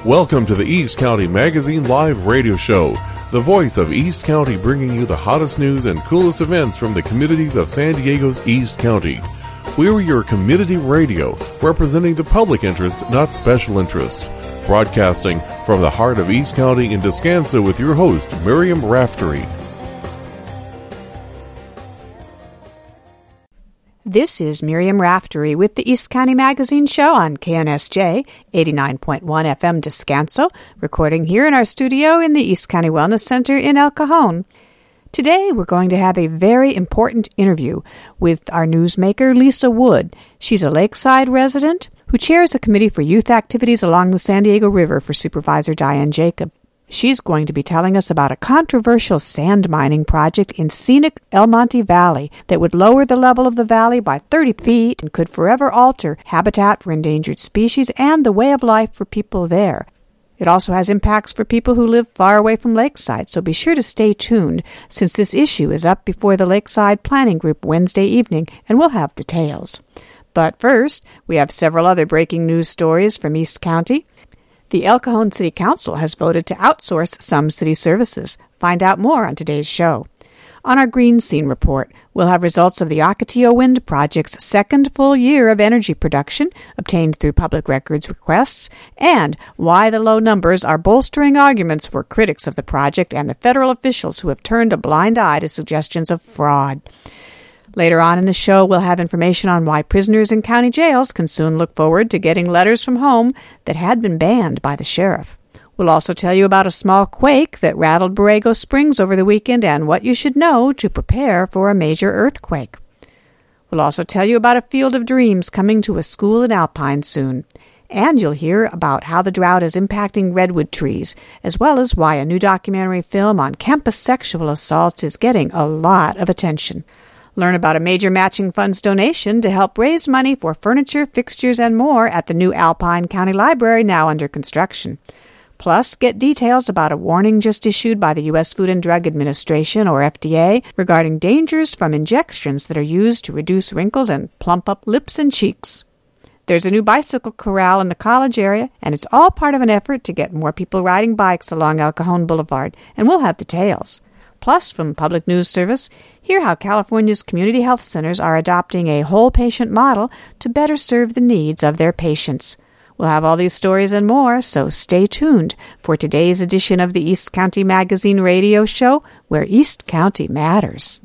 Welcome to the East County Magazine Live Radio Show, the voice of East County, bringing you the hottest news and coolest events from the communities of San Diego's East County. We're your community radio, representing the public interest, not special interests. Broadcasting from the heart of East County in Descanso with your host, Miriam Raftery. This is Miriam Raftery with the East County Magazine Show on KNSJ 89.1 FM Descanso, recording here in our studio in the East County Wellness Center in El Cajon. Today we're going to have a very important interview with our newsmaker, Lisa Wood. She's a Lakeside resident who chairs a committee for youth activities along the San Diego River for Supervisor Diane Jacob. She's going to be telling us about a controversial sand mining project in scenic El Monte Valley that would lower the level of the valley by 30 feet and could forever alter habitat for endangered species and the way of life for people there. It also has impacts for people who live far away from Lakeside, so be sure to stay tuned since this issue is up before the Lakeside Planning Group Wednesday evening, and we'll have details. But first, we have several other breaking news stories from East County. The El Cajon City Council has voted to outsource some city services. Find out more on today's show. On our Green Scene Report, we'll have results of the Ocotillo Wind Project's second full year of energy production, obtained through public records requests, and why the low numbers are bolstering arguments for critics of the project and the federal officials who have turned a blind eye to suggestions of fraud. Later on in the show, we'll have information on why prisoners in county jails can soon look forward to getting letters from home that had been banned by the sheriff. We'll also tell you about a small quake that rattled Borrego Springs over the weekend and what you should know to prepare for a major earthquake. We'll also tell you about a field of dreams coming to a school in Alpine soon. And you'll hear about how the drought is impacting redwood trees, as well as why a new documentary film on campus sexual assaults is getting a lot of attention. Learn about a major matching funds donation to help raise money for furniture, fixtures, and more at the new Alpine County Library now under construction. Plus, get details about a warning just issued by the U.S. Food and Drug Administration, or FDA, regarding dangers from injections that are used to reduce wrinkles and plump up lips and cheeks. There's a new bicycle corral in the college area, and it's all part of an effort to get more people riding bikes along El Cajon Boulevard, and we'll have details. Plus, from Public News Service, hear how California's community health centers are adopting a whole patient model to better serve the needs of their patients. We'll have all these stories and more, so stay tuned for today's edition of the East County Magazine Radio Show, where East County matters.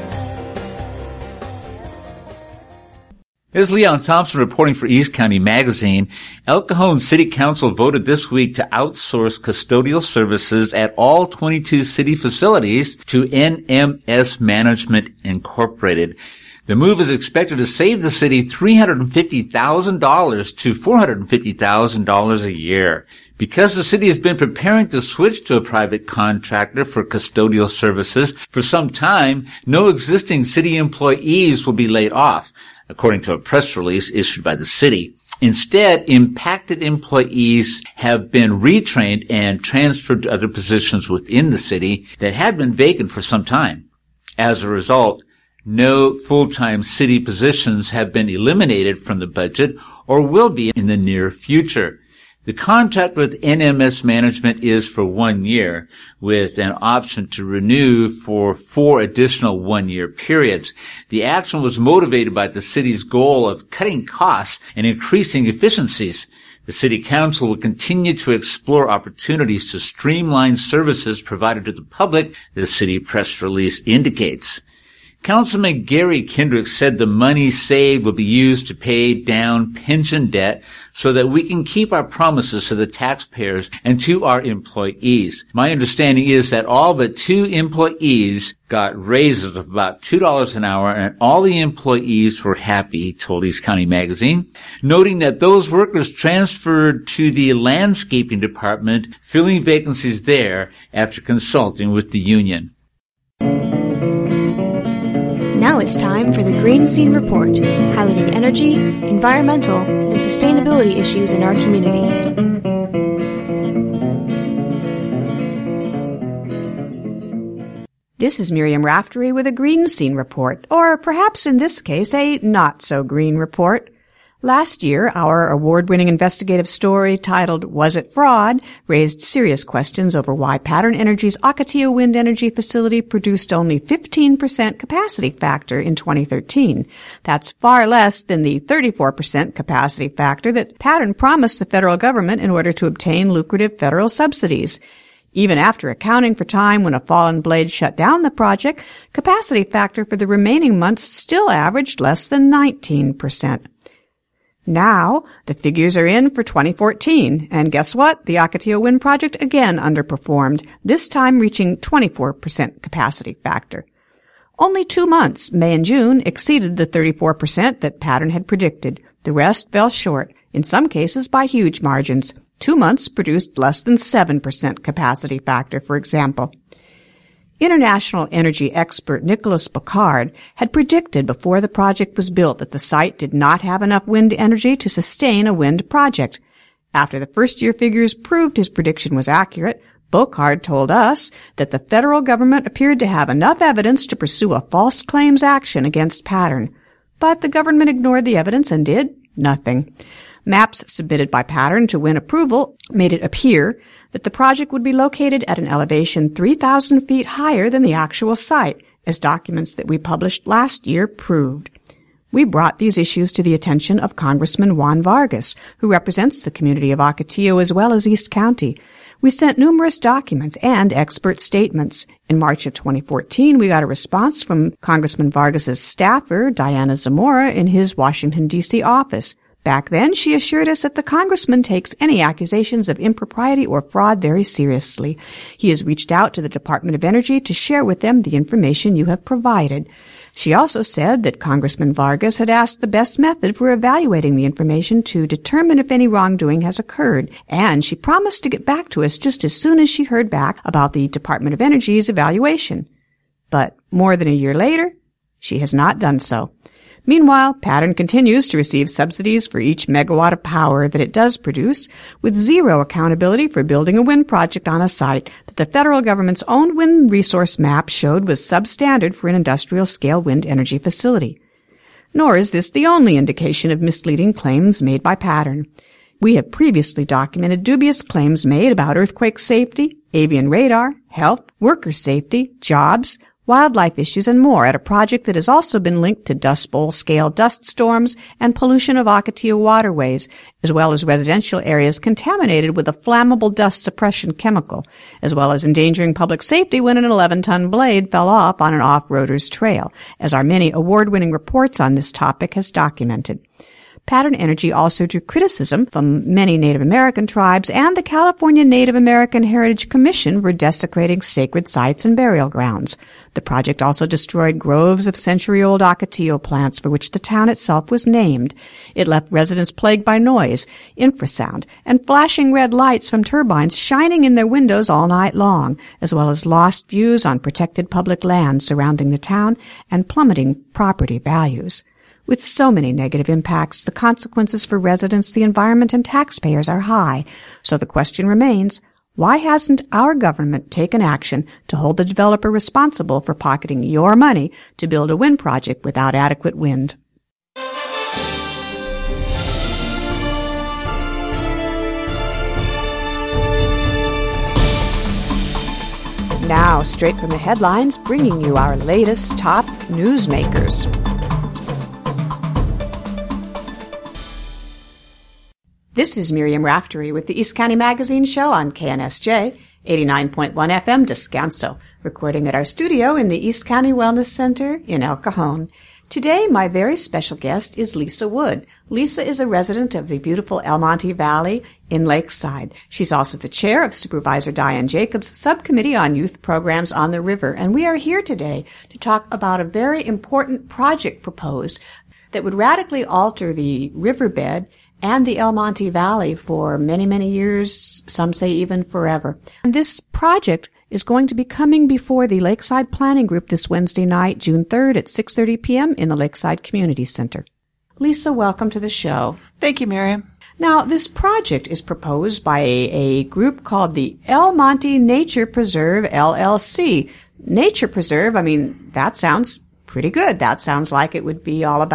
This is Leon Thompson reporting for East County Magazine. El Cajon City Council voted this week to outsource custodial services at all 22 city facilities to NMS Management Incorporated. The move is expected to save the city $350,000 to $450,000 a year. Because the city has been preparing to switch to a private contractor for custodial services for some time, no existing city employees will be laid off, according to a press release issued by the city. Instead, impacted employees have been retrained and transferred to other positions within the city that had been vacant for some time. As a result, no full-time city positions have been eliminated from the budget or will be in the near future. The contract with NMS Management is for 1 year, with an option to renew for 4 additional 1-year periods. The action was motivated by the city's goal of cutting costs and increasing efficiencies. The City Council will continue to explore opportunities to streamline services provided to the public, the city press release indicates. Councilman Gary Kendrick said the money saved will be used to pay down pension debt so that we can keep our promises to the taxpayers and to our employees. My understanding is that all but 2 employees got raises of about $2 an hour, and all the employees were happy, told East County Magazine, noting that those workers transferred to the landscaping department, filling vacancies there after consulting with the union. Now it's time for the Green Scene Report, highlighting energy, environmental, and sustainability issues in our community. This is Miriam Raftery with a Green Scene Report, or perhaps in this case a not-so-green report. Last year, our award-winning investigative story titled Was It Fraud? Raised serious questions over why Pattern Energy's Ocotillo Wind Energy Facility produced only 15% capacity factor in 2013. That's far less than the 34% capacity factor that Pattern promised the federal government in order to obtain lucrative federal subsidies. Even after accounting for time when a fallen blade shut down the project, capacity factor for the remaining months still averaged less than 19%. Now, the figures are in for 2014, and guess what? The Ocotillo Wind Project again underperformed, this time reaching 24% capacity factor. Only 2 months, May and June, exceeded the 34% that Pattern had predicted. The rest fell short, in some cases by huge margins. 2 months produced less than 7% capacity factor, for example. International energy expert Nicholas Picard had predicted before the project was built that the site did not have enough wind energy to sustain a wind project. After the first-year figures proved his prediction was accurate, Picard told us that the federal government appeared to have enough evidence to pursue a false claims action against Pattern. But the government ignored the evidence and did nothing. Maps submitted by Pattern to win approval made it appear that the project would be located at an elevation 3,000 feet higher than the actual site, as documents that we published last year proved. We brought these issues to the attention of Congressman Juan Vargas, who represents the community of Ocotillo as well as East County. We sent numerous documents and expert statements. In March of 2014, we got a response from Congressman Vargas's staffer, Diana Zamora, in his Washington, D.C. office. Back then, she assured us that the congressman takes any accusations of impropriety or fraud very seriously. He has reached out to the Department of Energy to share with them the information you have provided. She also said that Congressman Vargas had asked the best method for evaluating the information to determine if any wrongdoing has occurred, and she promised to get back to us just as soon as she heard back about the Department of Energy's evaluation. But more than a year later, she has not done so. Meanwhile, Pattern continues to receive subsidies for each megawatt of power that it does produce, with zero accountability for building a wind project on a site that the federal government's own wind resource map showed was substandard for an industrial-scale wind energy facility. Nor is this the only indication of misleading claims made by Pattern. We have previously documented dubious claims made about earthquake safety, avian radar, health, worker safety, jobs, wildlife issues, and more at a project that has also been linked to Dust Bowl-scale dust storms and pollution of Ocotillo waterways, as well as residential areas contaminated with a flammable dust suppression chemical, as well as endangering public safety when an 11-ton blade fell off on an off-roader's trail, as our many award-winning reports on this topic has documented. Pattern Energy also drew criticism from many Native American tribes and the California Native American Heritage Commission for desecrating sacred sites and burial grounds. The project also destroyed groves of century-old Ocotillo plants for which the town itself was named. It left residents plagued by noise, infrasound, and flashing red lights from turbines shining in their windows all night long, as well as lost views on protected public land surrounding the town and plummeting property values. With so many negative impacts, the consequences for residents, the environment, and taxpayers are high. So the question remains, why hasn't our government taken action to hold the developer responsible for pocketing your money to build a wind project without adequate wind? Now, straight from the headlines, bringing you our latest top newsmakers. This is Miriam Raftery with the East County Magazine Show on KNSJ, 89.1 FM Descanso, recording at our studio in the East County Wellness Center in El Cajon. Today, my very special guest is Lisa Wood. Lisa is a resident of the beautiful El Monte Valley in Lakeside. She's also the chair of Supervisor Diane Jacobs' Subcommittee on Youth Programs on the River, and we are here today to talk about a very important project proposed that would radically alter the riverbed and the El Monte Valley for many, many years, some say even forever. And this project is going to be coming before the Lakeside Planning Group this Wednesday night, June 3rd at 6:30 p.m. in the Lakeside Community Center. Lisa, welcome to the show. Thank you, Miriam. Now, this project is proposed by a group called the El Monte Nature Preserve, LLC. Nature Preserve, I mean, that sounds pretty good. That sounds like it would be all about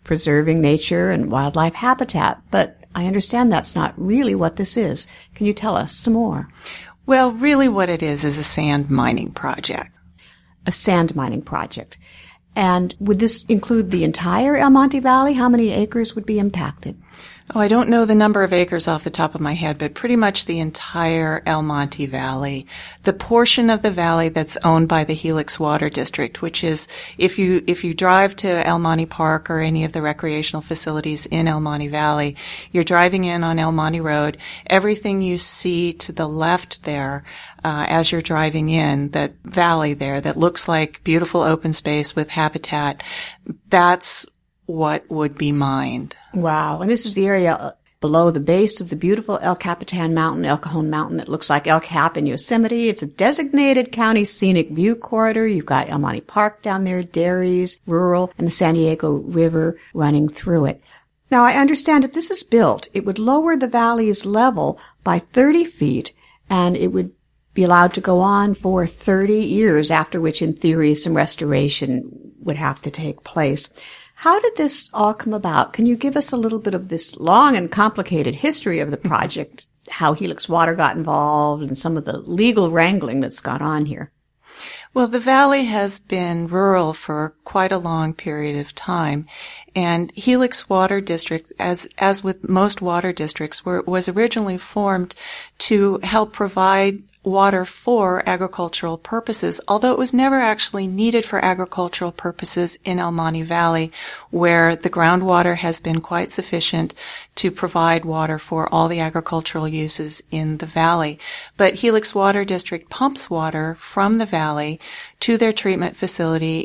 preserving nature and wildlife habitat, but I understand that's not really what this is. Can you tell us some more? Well, really what it is a sand mining project. A sand mining project. And would this include the entire El Monte Valley? How many acres would be impacted? Oh, I don't know the number of acres off the top of my head, but pretty much the entire El Monte Valley. The portion of the valley that's owned by the Helix Water District, which is, if you drive to El Monte Park or any of the recreational facilities in El Monte Valley, you're driving in on El Monte Road. Everything you see to the left there, as you're driving in, that valley there that looks like beautiful open space with habitat, that's what would be mined. Wow. And this is the area below the base of the beautiful El Capitan Mountain, El Cajon Mountain, that looks like El Cap in Yosemite. It's a designated county scenic view corridor. You've got El Monte Park down there, dairies, rural, and the San Diego River running through it. Now, I understand if this is built, it would lower the valley's level by 30 feet, and it would be allowed to go on for 30 years, after which, in theory, some restoration would have to take place. How did this all come about? Can you give us a little bit of this long and complicated history of the project, how Helix Water got involved, and some of the legal wrangling that's gone on here? Well, the valley has been rural for quite a long period of time, and Helix Water District, as with most water districts, was originally formed to help provide water for agricultural purposes, although it was never actually needed for agricultural purposes in El Monte Valley, where the groundwater has been quite sufficient to provide water for all the agricultural uses in the valley. But Helix Water District pumps water from the valley to their treatment facility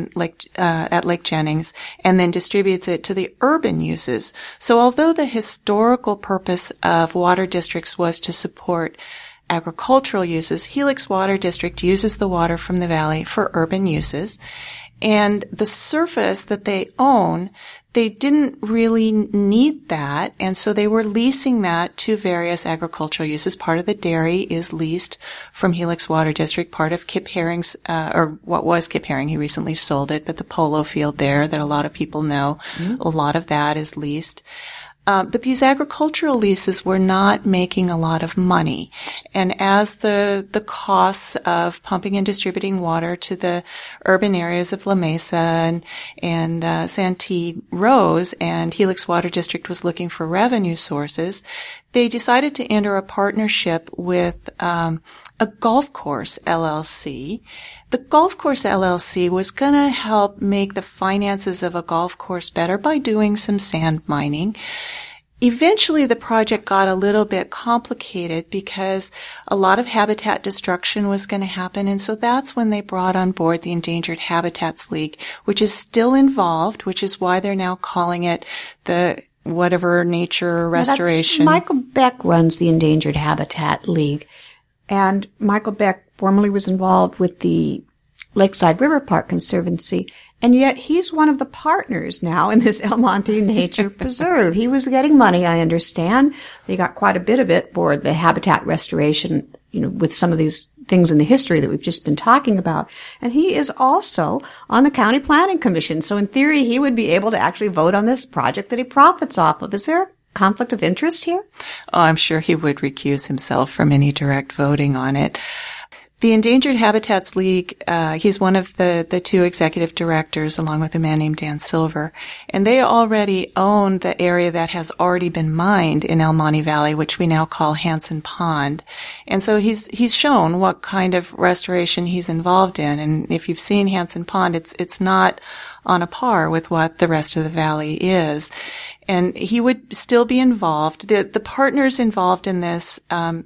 at Lake Jennings, and then distributes it to the urban uses. So although the historical purpose of water districts was to support agricultural uses, Helix Water District uses the water from the valley for urban uses. And the surface that they own, they didn't really need that, and so they were leasing that to various agricultural uses. Part of the dairy is leased from Helix Water District. Part of Kip Herring's, or what was Kip Herring, he recently sold it, but the polo field there that a lot of people know, a lot of that is leased. But these agricultural leases were not making a lot of money. And as the costs of pumping and distributing water to the urban areas of La Mesa and Santee rose, and Helix Water District was looking for revenue sources, they decided to enter a partnership with a golf course LLC. The Golf Course LLC was going to help make the finances of a golf course better by doing some sand mining. Eventually, the project got a little bit complicated because a lot of habitat destruction was going to happen, and so that's when they brought on board the Endangered Habitats League, which is still involved, which is why they're now calling it the whatever nature restoration. Michael Beck runs the Endangered Habitat League, and Michael Beck formerly was involved with the Lakeside River Park Conservancy, and yet he's one of the partners now in this El Monte Nature Preserve. He was getting money, I understand. They got quite a bit of it for the habitat restoration, with some of these things in the history that we've just been talking about. And he is also on the County Planning Commission. So in theory, he would be able to actually vote on this project that he profits off of. Is there a conflict of interest here? Oh, I'm sure he would recuse himself from any direct voting on it. The Endangered Habitats League, he's one of the two executive directors, along with a man named Dan Silver, and they already own the area that has already been mined in El Monte Valley, which we now call Hansen Pond. And so he's shown what kind of restoration he's involved in. And if you've seen Hansen Pond, it's not on a par with what the rest of the valley is. And he would still be involved. The partners involved in this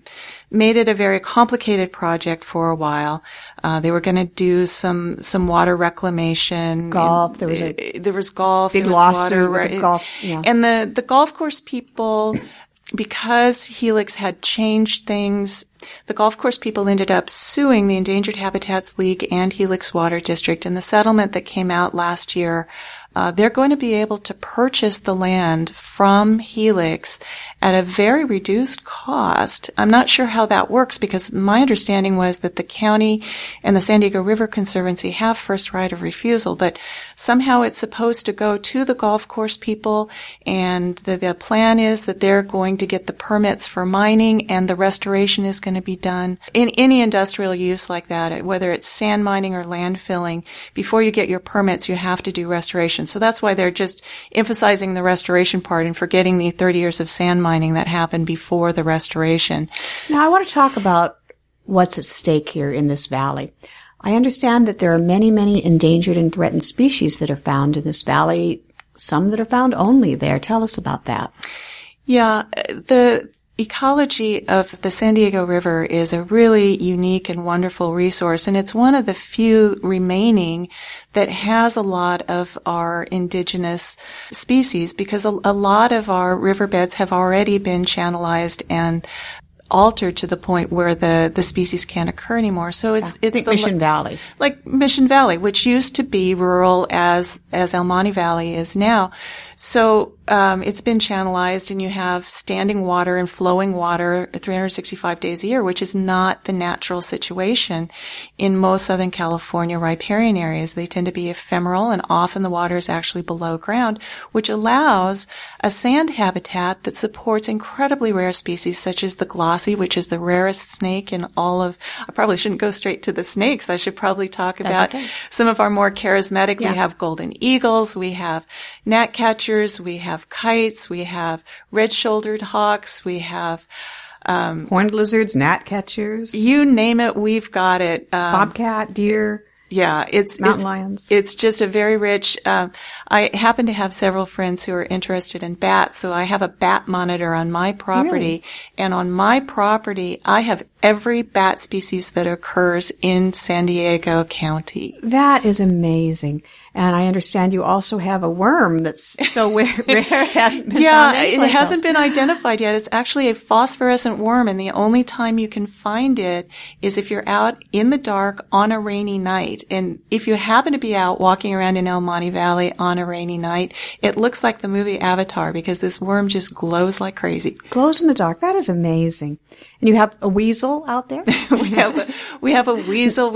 made it a very complicated project for a while. They were going to do some water reclamation. Golf. There was golf. Big there was lawsuit water, with the golf. Yeah. And the golf course people, because Helix had changed things, the golf course people ended up suing the Endangered Habitats League and Helix Water District, and the settlement that came out last year they're going to be able to purchase the land from Helix at a very reduced cost. I'm not sure how that works because my understanding was that the county and the San Diego River Conservancy have first right of refusal, but somehow it's supposed to go to the golf course people, and the plan is that they're going to get the permits for mining and the restoration is going to be done. In any industrial use like that, whether it's sand mining or landfilling, before you get your permits, you have to do restoration. So that's why they're just emphasizing the restoration part and forgetting the 30 years of sand mining that happened before the restoration. Now, I want to talk about what's at stake here in this valley. I understand that there are many, many endangered and threatened species that are found in this valley, some that are found only there. Tell us about that. Yeah, the ecology of the San Diego River is a really unique and wonderful resource, and it's one of the few remaining that has a lot of our indigenous species, because a lot of our riverbeds have already been channelized and altered to the point where the species can't occur anymore. So it's Mission Valley. Like Mission Valley, which used to be rural as El Monte Valley is now. So it's been channelized, and you have standing water and flowing water 365 days a year, which is not the natural situation in most Southern California riparian areas. They tend to be ephemeral, and often the water is actually below ground, which allows a sand habitat that supports incredibly rare species such as the glossy, which is the rarest snake in all of, I probably shouldn't go straight to the snakes. I should probably talk about some of our more charismatic. Yeah. We have golden eagles, we have gnatcatchers, we have kites, we have red-shouldered hawks, we have horned lizards, gnatcatchers. You name it, we've got it. Bobcat, deer. Yeah, mountain lions. It's just a very rich, I happen to have several friends who are interested in bats, so I have a bat monitor on my property. Really? And on my property, I have every bat species that occurs in San Diego County. That is amazing. And I understand you also have a worm that's so rare it hasn't been found anyplace it hasn't else. been identified yet. It's actually a phosphorescent worm, and the only time you can find it is if you're out in the dark on a rainy night. And if you happen to be out walking around in El Monte Valley on a rainy night, it looks like the movie Avatar, because this worm just glows like crazy. Glows in the dark. That is amazing. And you have a weasel out there? we have a weasel.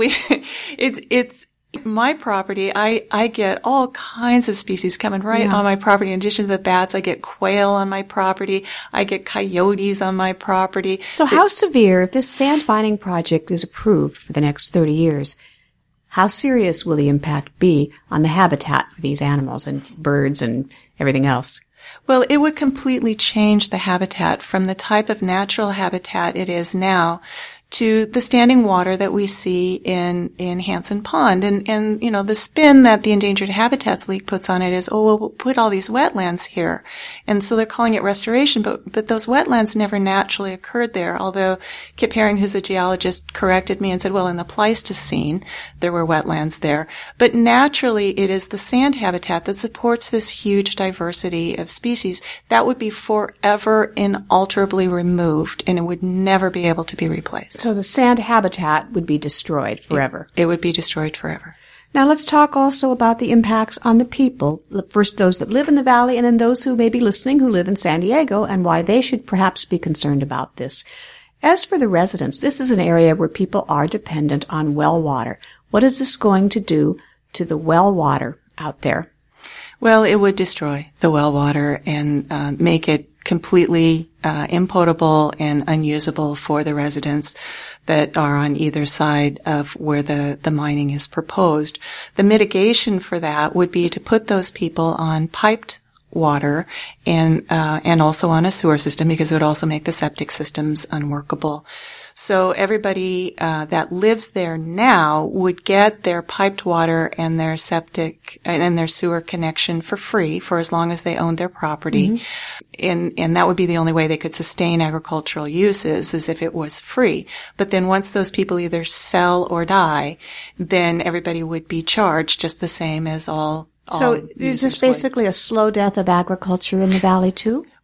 It's my property. I get all kinds of species coming right on my property. In addition to the bats, I get quail on my property. I get coyotes on my property. So how severe, if this sand mining project is approved for the next 30 years, how serious will the impact be on the habitat for these animals and birds and everything else? Well, it would completely change the habitat from the type of natural habitat it is now to the standing water that we see in Hansen Pond. And, you know, the spin that the Endangered Habitats League puts on it is, we'll put all these wetlands here. And so they're calling it restoration, but those wetlands never naturally occurred there. Although Kip Herring, who's a geologist, corrected me and said, well, in the Pleistocene, there were wetlands there. But naturally, it is the sand habitat that supports this huge diversity of species. That would be forever inalterably removed, and it would never be able to be replaced. So the sand habitat would be destroyed forever. It would be destroyed forever. Now let's talk also about the impacts on the people. First, those that live in the valley, and then those who may be listening who live in San Diego, and why they should perhaps be concerned about this. As for the residents, this is an area where people are dependent on well water. What is this going to do to the well water out there? Well, it would destroy the well water and make it completely impotable and unusable for the residents that are on either side of where the mining is proposed. The mitigation for that would be to put those people on piped water and also on a sewer system, because it would also make the septic systems unworkable. So everybody that lives there now would get their piped water and their septic and their sewer connection for free for as long as they owned their property. Mm-hmm. And that would be the only way they could sustain agricultural uses, is if it was free. But then once those people either sell or die, then everybody would be charged just the same as all. So is this basically a slow death of agriculture in the valley too?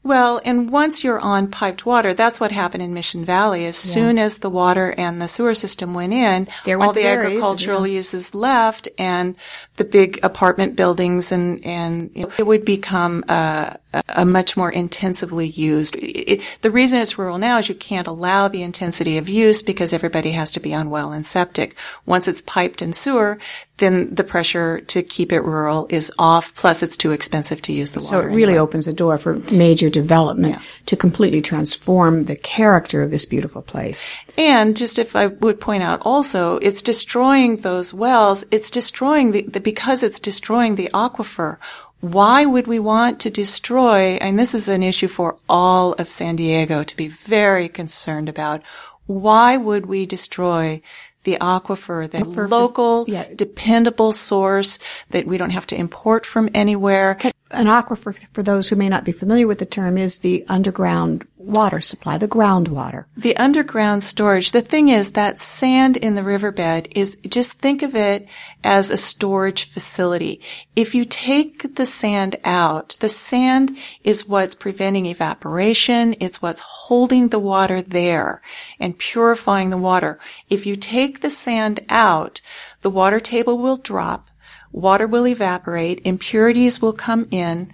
Well, and once you're on piped water, that's what happened in Mission Valley. As soon as the water and the sewer system went in, all the agricultural uses left, and the big apartment buildings, and it would become a much more intensively used. The reason it's rural now is you can't allow the intensity of use because everybody has to be on well and septic. Once it's piped and sewer, then the pressure to keep it rural is off, plus it's too expensive to use the water. So it really opens the door for major development to completely transform the character of this beautiful place. And just if I would point out also, it's destroying those wells, it's destroying because it's destroying the aquifer. Why would we want to destroy, and this is an issue for all of San Diego to be very concerned about, why would we destroy the aquifer, the local, dependable source that we don't have to import from anywhere? An aquifer, for those who may not be familiar with the term, is the underground water supply, the groundwater. The underground storage. The thing is that sand in the riverbed is, just think of it as a storage facility. If you take the sand out, the sand is what's preventing evaporation. It's what's holding the water there and purifying the water. If you take the sand out, the water table will drop. Water will evaporate, impurities will come in,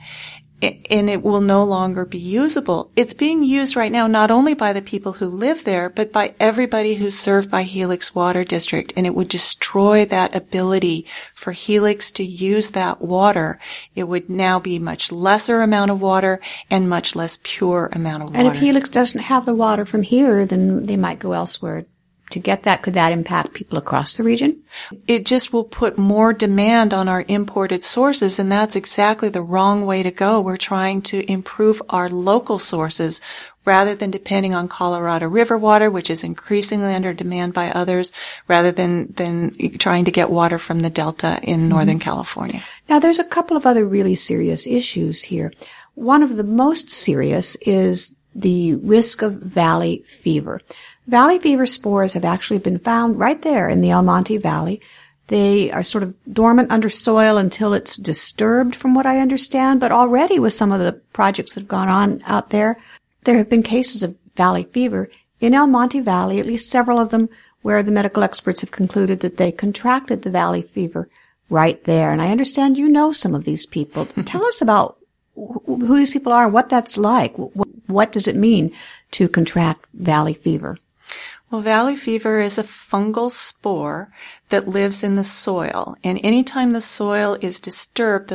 and it will no longer be usable. It's being used right now not only by the people who live there, but by everybody who's served by Helix Water District, and it would destroy that ability for Helix to use that water. It would now be much lesser amount of water and much less pure amount of water. And if Helix doesn't have the water from here, then they might go elsewhere to get that. Could that impact people across the region? It just will put more demand on our imported sources, and that's exactly the wrong way to go. We're trying to improve our local sources rather than depending on Colorado River water, which is increasingly under demand by others, rather than trying to get water from the Delta in Northern California. Now, there's a couple of other really serious issues here. One of the most serious is the risk of valley fever. Valley fever spores have actually been found right there in the El Monte Valley. They are sort of dormant under soil until it's disturbed, from what I understand. But already with some of the projects that have gone on out there, there have been cases of valley fever in El Monte Valley, at least several of them, where the medical experts have concluded that they contracted the valley fever right there. And I understand you know some of these people. Tell us about who these people are and what that's like. What does it mean to contract valley fever? Well, valley fever is a fungal spore that lives in the soil. And anytime the soil is disturbed,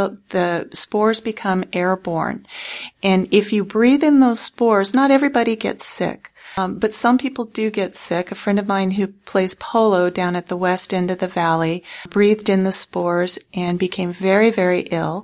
the spores become airborne. And if you breathe in those spores, not everybody gets sick. But some people do get sick. A friend of mine who plays polo down at the west end of the valley breathed in the spores and became very, very ill.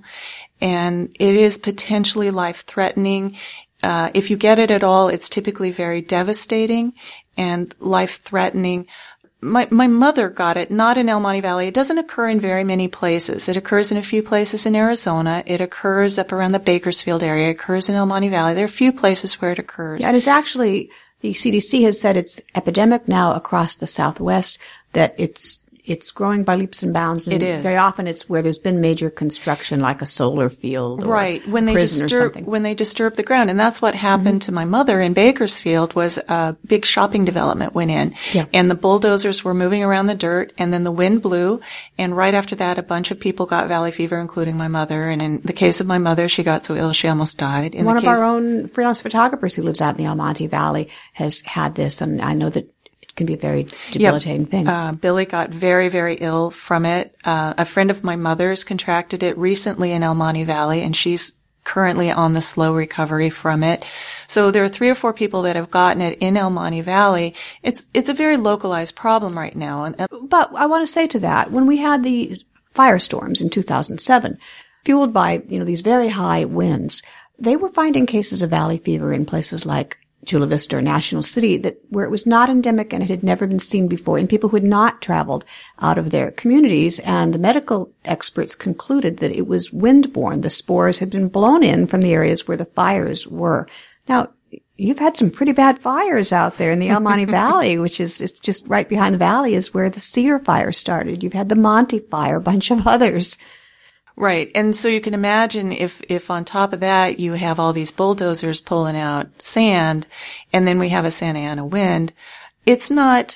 And it is potentially life-threatening. If you get it at all, it's typically very devastating and life-threatening. My mother got it, not in El Monte Valley. It doesn't occur in very many places. It occurs in a few places in Arizona. It occurs up around the Bakersfield area. It occurs in El Monte Valley. There are a few places where it occurs. Yeah, it is actually, the CDC has said it's epidemic now across the Southwest, that it's growing by leaps and bounds. And it is. Very often it's where there's been major construction, like a solar field or right. When they disturb the ground. And that's what happened to my mother in Bakersfield. Was a big shopping development went in. Yeah. And the bulldozers were moving around the dirt, and then the wind blew. And right after that, a bunch of people got valley fever, including my mother. And in the case of my mother, she got so ill she almost died. One of our own freelance photographers who lives out in the El Monte Valley has had this, and I know that can be a very debilitating thing. Billy got very, very ill from it. A friend of my mother's contracted it recently in El Monte Valley, and she's currently on the slow recovery from it. So there are 3 or 4 people that have gotten it in El Monte Valley. It's a very localized problem right now. But I want to say to that, when we had the firestorms in 2007, fueled by, these very high winds, they were finding cases of valley fever in places like Chula Vista or National City, where it was not endemic and it had never been seen before, and people who had not traveled out of their communities. And the medical experts concluded that it was windborne. The spores had been blown in from the areas where the fires were. Now, you've had some pretty bad fires out there in the El Monte Valley, which is just right behind the valley is where the Cedar Fire started. You've had the Monte Fire, a bunch of others. Right. And so you can imagine if on top of that you have all these bulldozers pulling out sand, and then we have a Santa Ana wind, it's not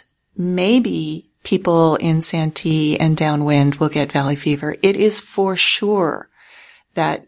maybe people in Santee and downwind will get valley fever. It is for sure that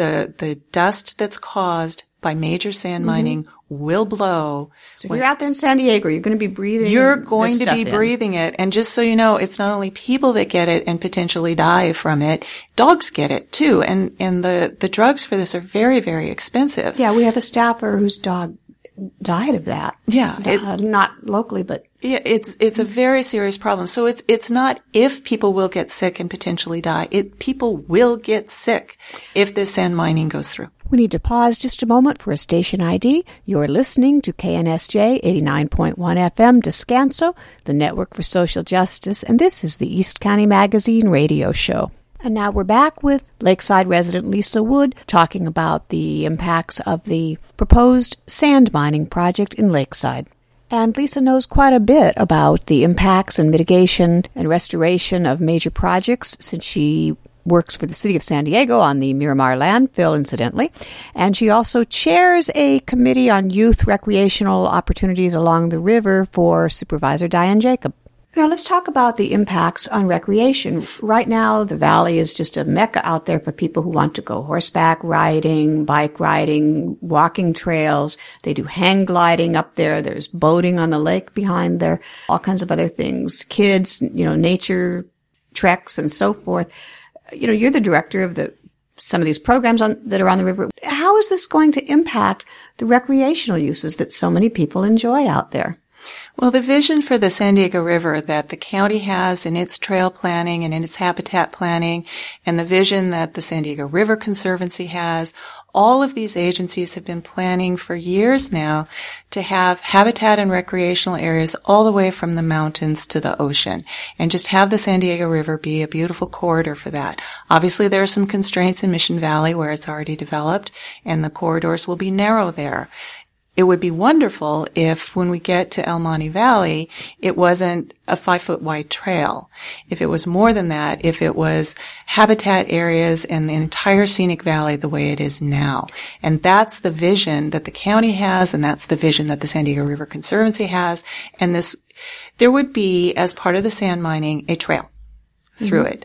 the dust that's caused by major sand mining will blow. So if you're out there in San Diego, you're going to be breathing. You're going to be breathing it. And just so you know, it's not only people that get it and potentially die from it, dogs get it too. And the drugs for this are very, very expensive. Yeah, we have a staffer whose dog died of that. Yeah. Not locally, but. Yeah, it's a very serious problem. So it's not if people will get sick and potentially die. People will get sick if this sand mining goes through. We need to pause just a moment for a station ID. You're listening to KNSJ 89.1 FM Descanso, the Network for Social Justice, and this is the East County Magazine radio show. And now we're back with Lakeside resident Lisa Wood talking about the impacts of the proposed sand mining project in Lakeside. And Lisa knows quite a bit about the impacts and mitigation and restoration of major projects since she works for the city of San Diego on the Miramar landfill, incidentally. And she also chairs a committee on youth recreational opportunities along the river for Supervisor Diane Jacob. Now let's talk about the impacts on recreation. Right now, the valley is just a mecca out there for people who want to go horseback riding, bike riding, walking trails. They do hang gliding up there. There's boating on the lake behind there, all kinds of other things. Kids, nature treks and so forth. You're the director of some of these programs that are on the river. How is this going to impact the recreational uses that so many people enjoy out there? Well, the vision for the San Diego River that the county has in its trail planning and in its habitat planning, and the vision that the San Diego River Conservancy has, all of these agencies have been planning for years now to have habitat and recreational areas all the way from the mountains to the ocean, and just have the San Diego River be a beautiful corridor for that. Obviously, there are some constraints in Mission Valley where it's already developed, and the corridors will be narrow there. It would be wonderful if when we get to El Monte Valley, it wasn't a 5-foot wide trail. If it was more than that, if it was habitat areas and the entire scenic valley the way it is now. And that's the vision that the county has, and that's the vision that the San Diego River Conservancy has. And there would be, as part of the sand mining, a trail through it.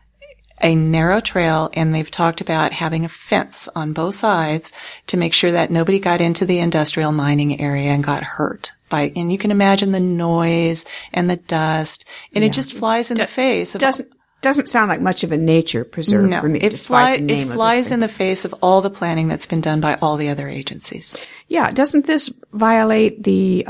A narrow trail, and they've talked about having a fence on both sides to make sure that nobody got into the industrial mining area and got hurt and you can imagine the noise and the dust, and it just flies in the face of doesn't sound like much of a nature preserve for me. It flies in the face of all the planning that's been done by all the other agencies. Yeah, doesn't this violate the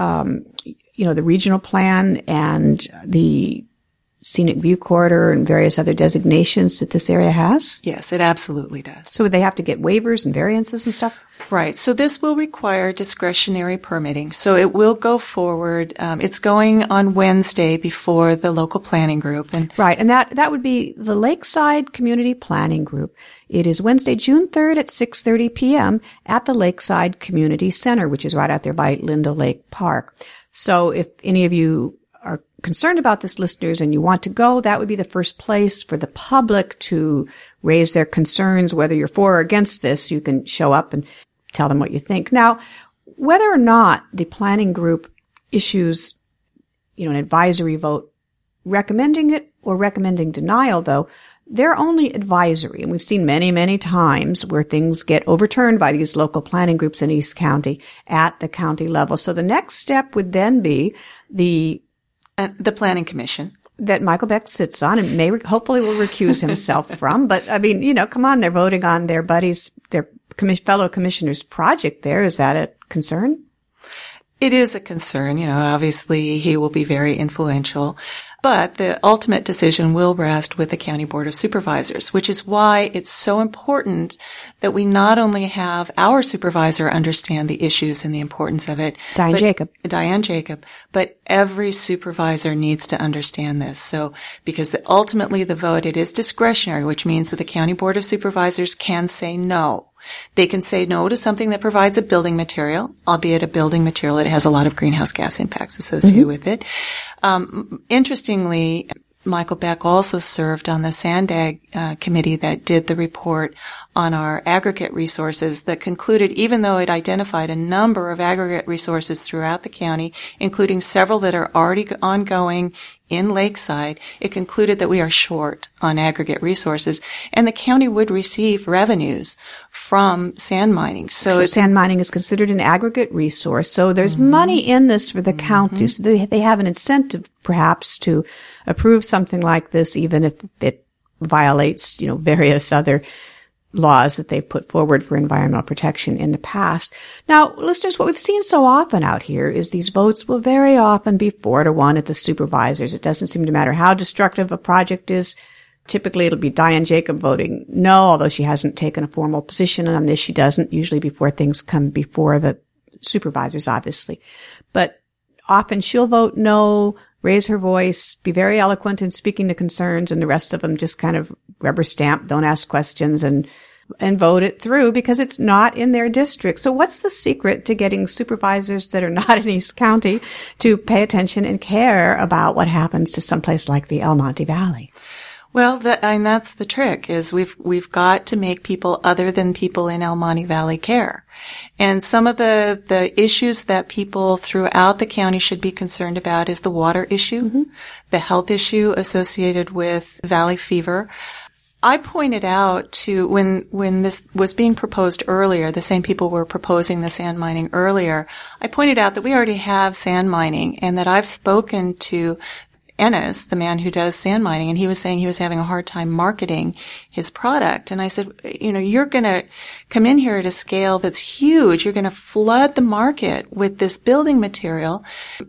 the regional plan and the scenic view corridor and various other designations that this area has? Yes, it absolutely does. So would they have to get waivers and variances and stuff? Right. So this will require discretionary permitting. So it will go forward. It's going on Wednesday before the local planning group. Right. And that would be the Lakeside Community Planning Group. It is Wednesday, June 3rd at 6:30 p.m. at the Lakeside Community Center, which is right out there by Lindo Lake Park. So if any of you are concerned about this, listeners, and you want to go, that would be the first place for the public to raise their concerns. Whether you're for or against this, you can show up and tell them what you think. Now, whether or not the planning group issues, an advisory vote recommending it or recommending denial, though, they're only advisory. And we've seen many, many times where things get overturned by these local planning groups in East County at the county level. So the next step would then be the Planning Commission that Michael Beck sits on and hopefully will recuse himself from. But I mean, come on, they're voting on their buddies, their fellow commissioners' project there. Is that a concern? It is a concern. Obviously he will be very influential, but the ultimate decision will rest with the County Board of Supervisors, which is why it's so important that we not only have our supervisor understand the issues and the importance of it, Diane Jacob, but every supervisor needs to understand this. So, because ultimately the vote, it is discretionary, which means that the County Board of Supervisors can say no. They can say no to something that provides a building material, albeit a building material that has a lot of greenhouse gas impacts associated with it. Interestingly, Michael Beck also served on the SANDAG committee that did the report on our aggregate resources that concluded, even though it identified a number of aggregate resources throughout the county, including several that are already ongoing in Lakeside, it concluded that we are short on aggregate resources, and the county would receive revenues from sand mining. So sand mining is considered an aggregate resource. So there's money in this for the county. So they have an incentive, perhaps, to approve something like this, even if it violates, various other laws that they've put forward for environmental protection in the past. Now, listeners, what we've seen so often out here is these votes will very often be 4-1 at the supervisors. It doesn't seem to matter how destructive a project is. Typically, it'll be Diane Jacob voting no, although she hasn't taken a formal position on this. She doesn't usually before things come before the supervisors, obviously. But often she'll vote no, raise her voice, be very eloquent in speaking to concerns, and the rest of them just kind of rubber stamp, don't ask questions, and vote it through because it's not in their district. So what's the secret to getting supervisors that are not in East County to pay attention and care about what happens to someplace like the El Monte Valley? Well, that's the trick, is we've got to make people other than people in El Monte Valley care. And some of the issues that people throughout the county should be concerned about is the water issue, the health issue associated with valley fever. I pointed out when this was being proposed earlier, the same people were proposing the sand mining earlier, I pointed out that we already have sand mining and that I've spoken to Ennis, the man who does sand mining, and he was saying he was having a hard time marketing his product. And I said, you're going to come in here at a scale that's huge. You're going to flood the market with this building material.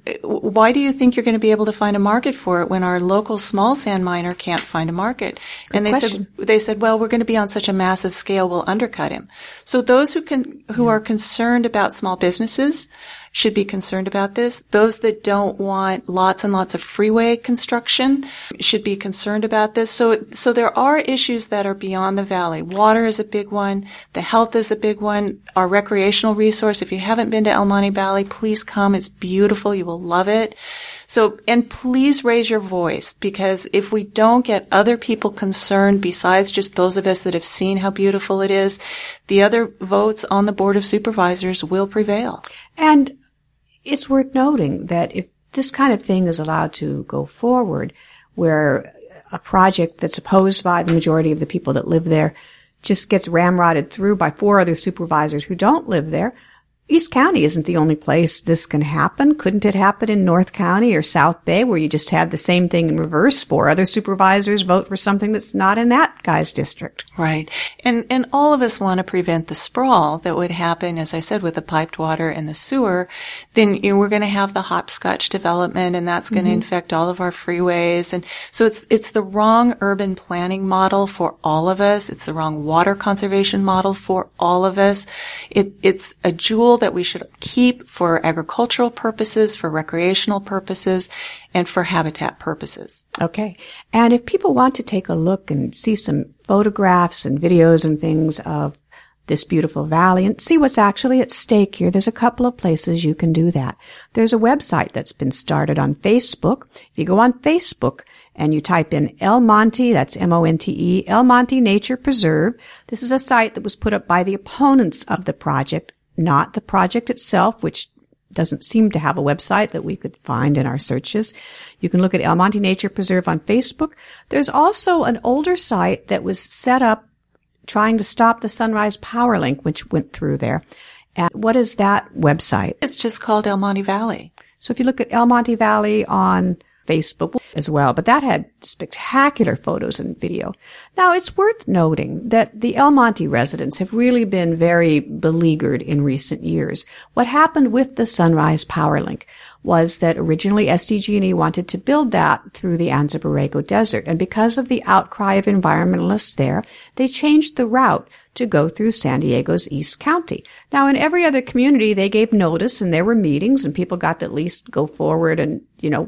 Why do you think you're going to be able to find a market for it when our local small sand miner can't find a market? And they said, well, we're going to be on such a massive scale, we'll undercut him. So those who are concerned about small businesses should be concerned about this. Those that don't want lots and lots of freeway construction should be concerned about this. So there are issues that are beyond the valley. Water is a big one. The health is a big one. Our recreational resource. If you haven't been to El Monte Valley, please come. It's beautiful. You will love it. So, and please raise your voice, because if we don't get other people concerned besides just those of us that have seen how beautiful it is, the other votes on the Board of Supervisors will prevail. And it's worth noting that if this kind of thing is allowed to go forward, where a project that's opposed by the majority of the people that live there just gets ramrodded through by 4 other supervisors who don't live there, East County isn't the only place this can happen. Couldn't it happen in North County or South Bay, where you just had the same thing in reverse? 4 other supervisors vote for something that's not in that guy's district. Right. And all of us want to prevent the sprawl that would happen, as I said, with the piped water and the sewer. Then we're going to have the hopscotch development, and that's going to infect all of our freeways. And so it's the wrong urban planning model for all of us. It's the wrong water conservation model for all of us. It's a jewel that we should keep for agricultural purposes, for recreational purposes, and for habitat purposes. Okay. And if people want to take a look and see some photographs and videos and things of this beautiful valley and see what's actually at stake here, there's a couple of places you can do that. There's a website that's been started on Facebook. If you go on Facebook and you type in El Monte, that's M-O-N-T-E, El Monte Nature Preserve, this is a site that was put up by the opponents of the project, not the project itself, which doesn't seem to have a website that we could find in our searches. You can look at El Monte Nature Preserve on Facebook. There's also an older site that was set up trying to stop the Sunrise Power Link, which went through there. And what is that website? It's just called El Monte Valley. So if you look at El Monte Valley on Facebook as well, but that had spectacular photos and video. Now, it's worth noting that the El Monte residents have really been very beleaguered in recent years. What happened with the Sunrise Power Link was that originally SDG&E wanted to build that through the Anza Borrego Desert, and because of the outcry of environmentalists there, they changed the route to go through San Diego's East County. Now, in every other community, they gave notice, and there were meetings, and people got to at least go forward and,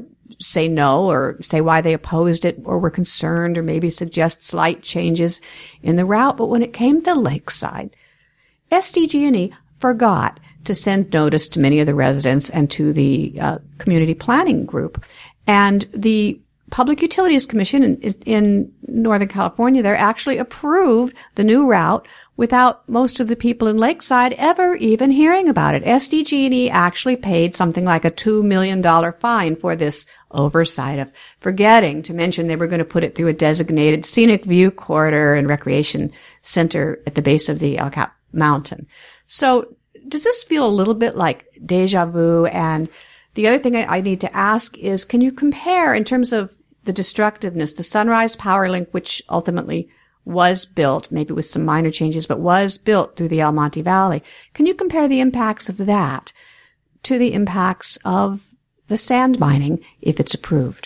say no or say why they opposed it or were concerned or maybe suggest slight changes in the route. But when it came to Lakeside, SDG&E forgot to send notice to many of the residents and to the community planning group. And the Public Utilities Commission in Northern California there actually approved the new route without most of the people in Lakeside ever even hearing about it. SDG&E actually paid something like a $2 million fine for this oversight of forgetting to mention they were going to put it through a designated scenic view corridor and recreation center at the base of the El Cap Mountain. So does this feel a little bit like deja vu? And the other thing I need to ask is, can you compare in terms of the destructiveness, the Sunrise Power Link, which ultimately was built, maybe with some minor changes, but was built through the El Monte Valley. Can you compare the impacts of that to the impacts of the sand mining if it's approved?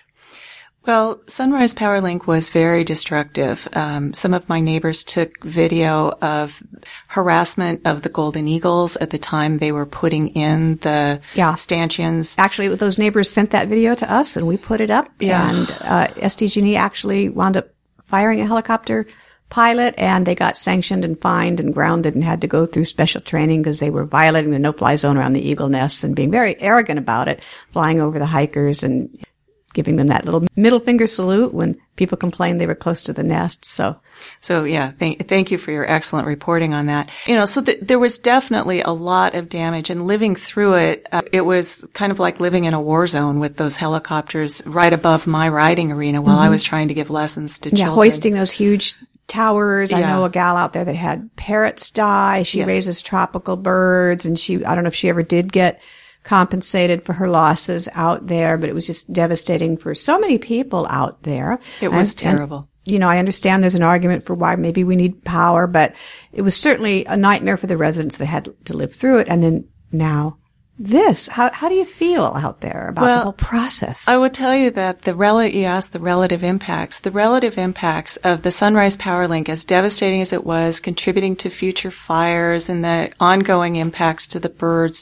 Well, Sunrise Power Link was very destructive. Some of my neighbors took video of harassment of the golden eagles at the time they were putting in the stanchions. Actually, those neighbors sent that video to us and we put it up. Yeah. And SDG&E actually wound up firing a helicopter pilot, and they got sanctioned and fined and grounded and had to go through special training because they were violating the no-fly zone around the eagle nests and being very arrogant about it, flying over the hikers and giving them that little middle finger salute when people complained they were close to the nest. So yeah, thank you for your excellent reporting on that. So there was definitely a lot of damage, and living through it, it was kind of like living in a war zone with those helicopters right above my riding arena while I was trying to give lessons to children. Yeah, hoisting those huge towers. I know a gal out there that had parrots die. She raises tropical birds, and I don't know if she ever did get compensated for her losses out there, but it was just devastating for so many people out there. It was terrible. And, I understand there's an argument for why maybe we need power, but it was certainly a nightmare for the residents that had to live through it. And then now this, how do you feel out there about the whole process? I would tell you that you asked the relative impacts. The relative impacts of the Sunrise Power Link, as devastating as it was, contributing to future fires and the ongoing impacts to the birds,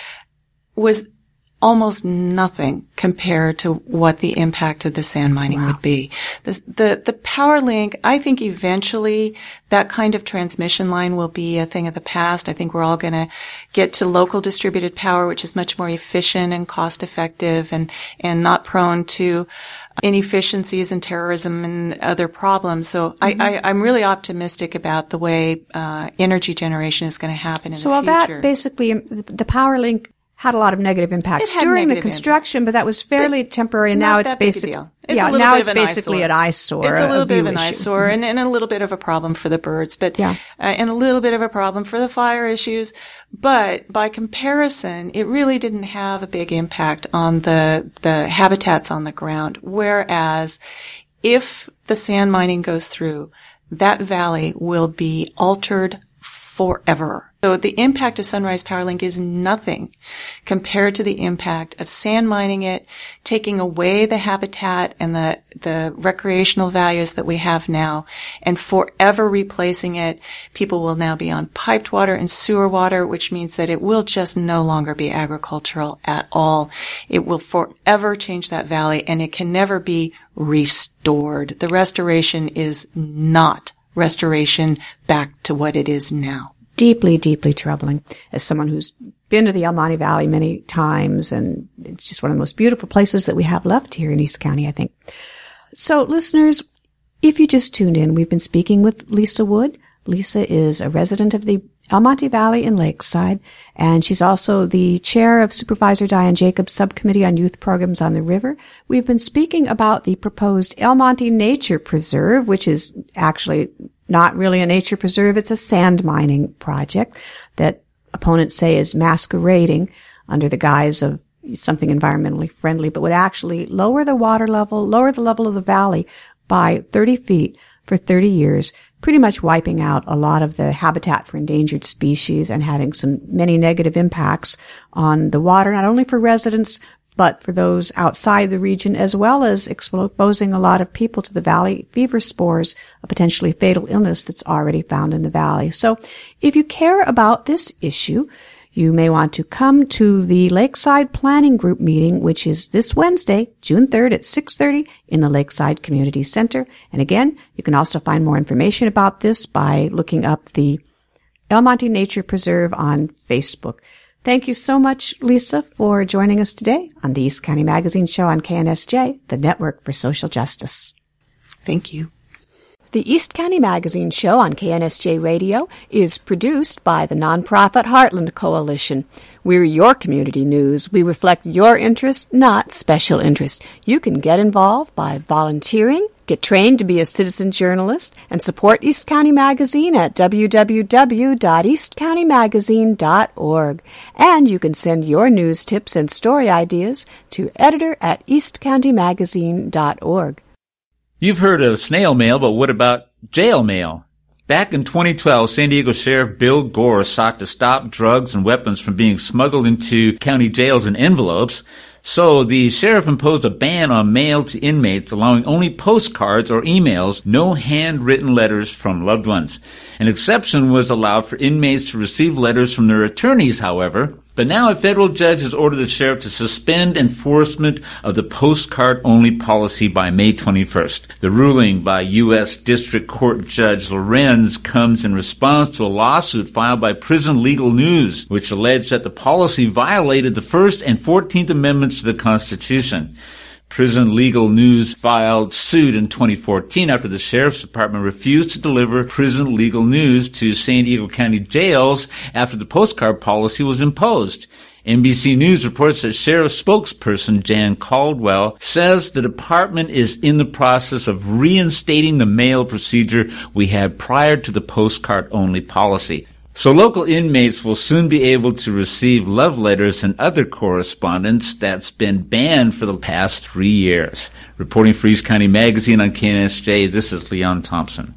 was almost nothing compared to what the impact of the sand mining would be. The power link, I think eventually that kind of transmission line will be a thing of the past. I think we're all going to get to local distributed power, which is much more efficient and cost effective and not prone to inefficiencies and terrorism and other problems. So I'm really optimistic about the way energy generation is going to happen in the future. So that basically, the power link had a lot of negative impacts during the construction, but that was fairly temporary, and now it's basically now it's basically an eyesore. It's a little bit of an eyesore and a little bit of a problem for the birds, but and a little bit of a problem for the fire issues. But by comparison, it really didn't have a big impact on the habitats on the ground. Whereas if the sand mining goes through, that valley will be altered forever. So the impact of Sunrise Power Link is nothing compared to the impact of sand mining it, taking away the habitat and the recreational values that we have now, and forever replacing it. People will now be on piped water and sewer water, which means that it will just no longer be agricultural at all. It will forever change that valley, and it can never be restored. The restoration is not restoration back to what it is now. Deeply, deeply troubling. As someone who's been to the El Monte Valley many times, and it's just one of the most beautiful places that we have left here in East County, I think. So, listeners, if you just tuned in, we've been speaking with Lisa Wood. Lisa is a resident of the El Monte Valley in Lakeside, and she's also the chair of Supervisor Diane Jacobs' Subcommittee on Youth Programs on the River. We've been speaking about the proposed El Monte Nature Preserve, which is actually not really a nature preserve. It's a sand mining project that opponents say is masquerading under the guise of something environmentally friendly, but would actually lower the level of the valley by 30 feet for 30 years, pretty much wiping out a lot of the habitat for endangered species and having many negative impacts on the water, not only for residents, but for those outside the region, as well as exposing a lot of people to the valley fever spores, a potentially fatal illness that's already found in the valley. So if you care about this issue, you may want to come to the Lakeside Planning Group meeting, which is this Wednesday, June 3rd at 6:30 in the Lakeside Community Center. And again, you can also find more information about this by looking up the El Monte Nature Preserve on Facebook. Thank you so much, Lisa, for joining us today on the East County Magazine Show on KNSJ, the Network for Social Justice. Thank you. The East County Magazine Show on KNSJ Radio is produced by the nonprofit Heartland Coalition. We're your community news. We reflect your interest, not special interest. You can get involved by volunteering, get trained to be a citizen journalist, and support East County Magazine at www.eastcountymagazine.org. And you can send your news tips and story ideas to editor@eastcountymagazine.org. You've heard of snail mail, but what about jail mail? Back in 2012, San Diego Sheriff Bill Gore sought to stop drugs and weapons from being smuggled into county jails in envelopes. So the sheriff imposed a ban on mail to inmates, allowing only postcards or emails, no handwritten letters from loved ones. An exception was allowed for inmates to receive letters from their attorneys, however. But now a federal judge has ordered the sheriff to suspend enforcement of the postcard-only policy by May 21st. The ruling by U.S. District Court Judge Lorenz comes in response to a lawsuit filed by Prison Legal News, which alleged that the policy violated the First and 14th Amendments to the Constitution. Prison Legal News filed suit in 2014 after the Sheriff's Department refused to deliver prison legal news to San Diego County jails after the postcard policy was imposed. NBC News reports that Sheriff spokesperson Jan Caldwell says the department is in the process of reinstating the mail procedure we had prior to the postcard-only policy. So local inmates will soon be able to receive love letters and other correspondence that's been banned for the past 3 years. Reporting for East County Magazine on KNSJ, this is Leon Thompson.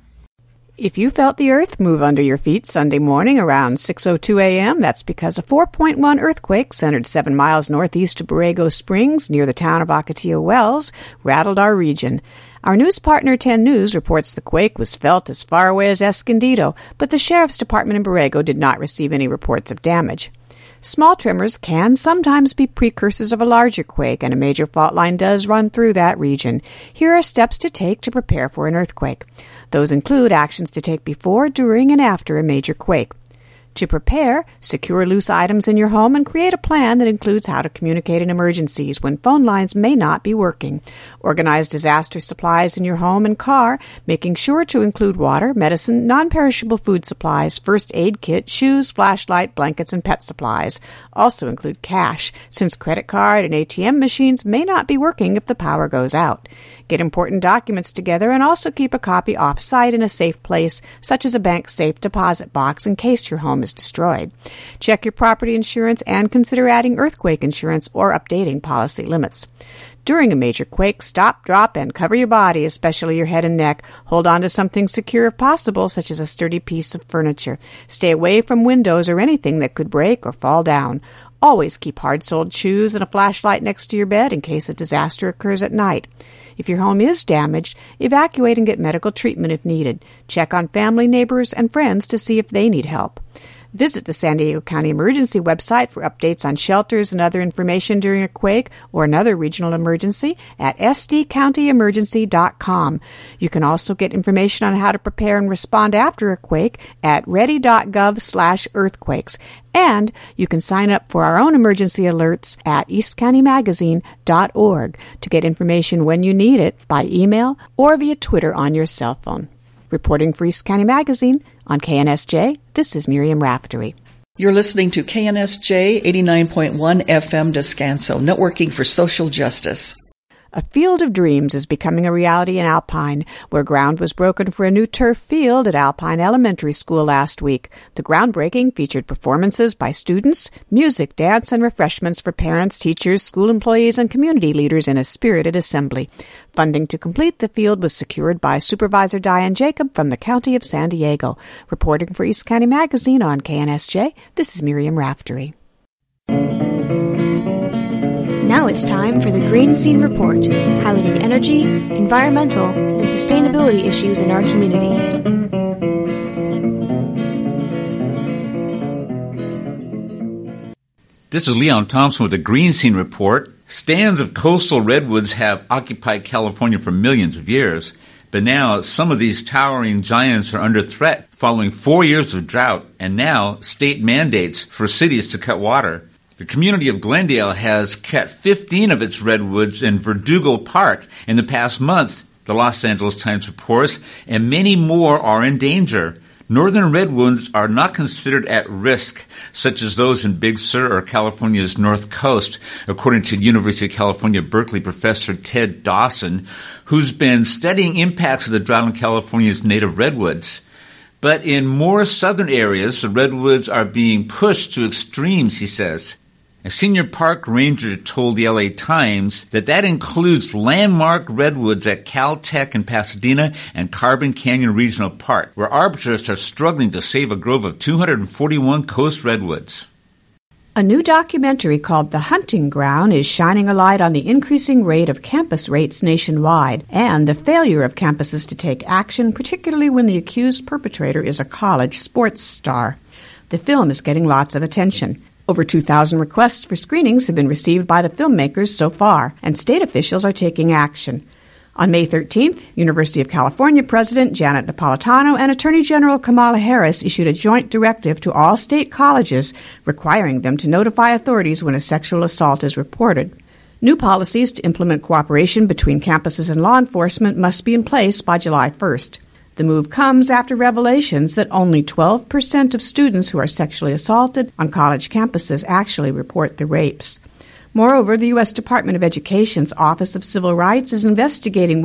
If you felt the earth move under your feet Sunday morning around 6:02 a.m., that's because a 4.1 earthquake centered 7 miles northeast of Borrego Springs near the town of Ocotillo Wells rattled our region. Our news partner 10 News reports the quake was felt as far away as Escondido, but the Sheriff's Department in Borrego did not receive any reports of damage. Small tremors can sometimes be precursors of a larger quake, and a major fault line does run through that region. Here are steps to take to prepare for an earthquake. Those include actions to take before, during, and after a major quake. To prepare, secure loose items in your home and create a plan that includes how to communicate in emergencies when phone lines may not be working. Organize disaster supplies in your home and car, making sure to include water, medicine, non-perishable food supplies, first aid kit, shoes, flashlight, blankets, and pet supplies. Also include cash, since credit card and ATM machines may not be working if the power goes out. Get important documents together and also keep a copy off-site in a safe place, such as a bank safe deposit box in case your home is destroyed. Check your property insurance and consider adding earthquake insurance or updating policy limits. During a major quake, stop, drop, and cover your body, especially your head and neck. Hold on to something secure if possible, such as a sturdy piece of furniture. Stay away from windows or anything that could break or fall down. Always keep hard-soled shoes and a flashlight next to your bed in case a disaster occurs at night. If your home is damaged, evacuate and get medical treatment if needed. Check on family, neighbors, and friends to see if they need help. Visit the San Diego County Emergency website for updates on shelters and other information during a quake or another regional emergency at sdcountyemergency.com. You can also get information on how to prepare and respond after a quake at ready.gov/earthquakes. And you can sign up for our own emergency alerts at eastcountymagazine.org to get information when you need it by email or via Twitter on your cell phone. Reporting for East County Magazine on KNSJ, this is Miriam Raftery. You're listening to KNSJ 89.1 FM Descanso, networking for social justice. A field of dreams is becoming a reality in Alpine, where ground was broken for a new turf field at Alpine Elementary School last week. The groundbreaking featured performances by students, music, dance, and refreshments for parents, teachers, school employees, and community leaders in a spirited assembly. Funding to complete the field was secured by Supervisor Diane Jacob from the County of San Diego. Reporting for East County Magazine on KNSJ, this is Miriam Raftery. Now it's time for the Green Scene Report, highlighting energy, environmental, and sustainability issues in our community. This is Leon Thompson with the Green Scene Report. Stands of coastal redwoods have occupied California for millions of years, but now some of these towering giants are under threat following 4 years of drought and now state mandates for cities to cut water. The community of Glendale has cut 15 of its redwoods in Verdugo Park in the past month, the Los Angeles Times reports, and many more are in danger. Northern redwoods are not considered at risk, such as those in Big Sur or California's North Coast, according to University of California, Berkeley professor Ted Dawson, who's been studying impacts of the drought on California's native redwoods. But in more southern areas, the redwoods are being pushed to extremes, he says. A senior park ranger told the LA Times that includes landmark redwoods at Caltech in Pasadena and Carbon Canyon Regional Park, where arborists are struggling to save a grove of 241 coast redwoods. A new documentary called The Hunting Ground is shining a light on the increasing rate of campus rapes nationwide and the failure of campuses to take action, particularly when the accused perpetrator is a college sports star. The film is getting lots of attention. Over 2,000 requests for screenings have been received by the filmmakers so far, and state officials are taking action. On May 13th, University of California President Janet Napolitano and Attorney General Kamala Harris issued a joint directive to all state colleges requiring them to notify authorities when a sexual assault is reported. New policies to implement cooperation between campuses and law enforcement must be in place by July 1st. The move comes after revelations that only 12% of students who are sexually assaulted on college campuses actually report the rapes. Moreover, the U.S. Department of Education's Office of Civil Rights is investigating